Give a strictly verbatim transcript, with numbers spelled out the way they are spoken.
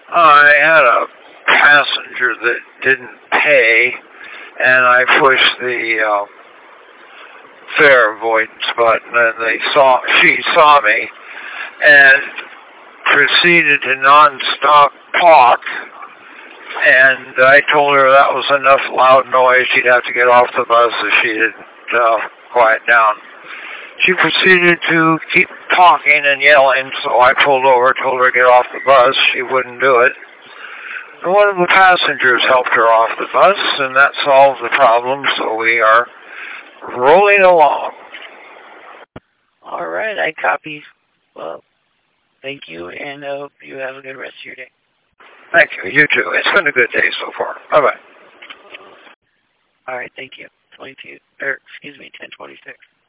I had a passenger that didn't pay, and I pushed the uh, fare avoidance button, and they saw she saw me and proceeded to non-stop talk. And I told her that was enough loud noise. She'd have to get off the bus if she didn't uh, quiet down. She proceeded to keep talking and yelling, so I pulled over, told her to get off the bus. She wouldn't do it. And one of the passengers helped her off the bus, and that solved the problem, so we are rolling along. All right, I copy. Well, thank you, and I hope you have a good rest of your day. Thank you. You too. It's been a good day so far. Bye-bye. All right, thank you. twenty-two, or excuse me, ten twenty-six.